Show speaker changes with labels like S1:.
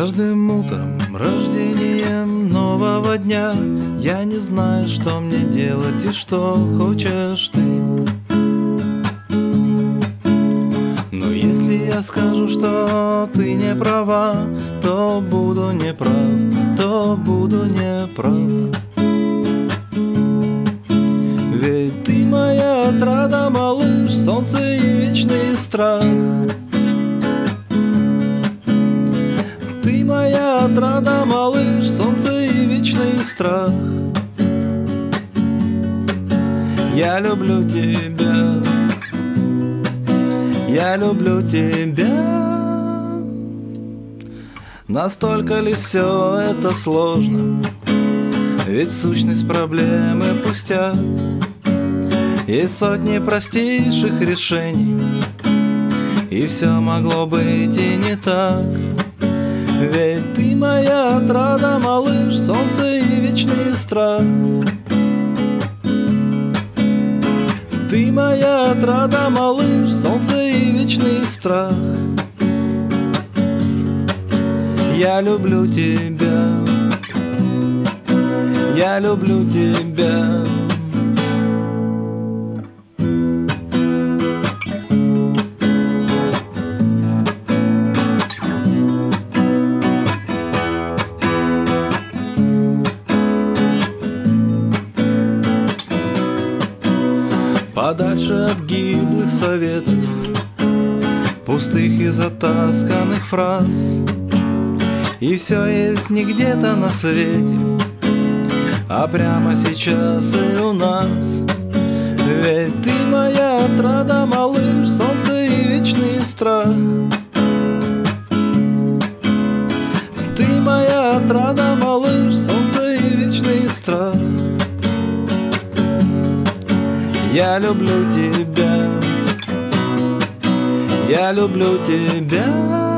S1: каждым утром, рождением нового дня, я не знаю, что мне делать и что хочешь ты. Но если я скажу, что ты не права, то буду неправ, то буду неправ. Ведь ты моя отрада, малыш, солнце и вечный страх. Ты моя отрада, малыш, солнце и вечный страх. Я люблю тебя, я люблю тебя. Настолько ли все это сложно? Ведь сущность проблемы пустяк. Есть сотни простейших решений, и все могло быть и не так. Ведь ты моя отрада, малыш, солнце и вечный страх. Ты моя отрада, малыш, солнце и вечный страх. Я люблю тебя, я люблю тебя. Подальше от гиблых советов, пустых и затасканных фраз. И все есть не где-то на свете, а прямо сейчас и у нас. Ведь ты моя отрада, малыш, солнце и вечный страх. Ты моя отрада, малыш, солнце и вечный страх. Я люблю тебя, я люблю тебя.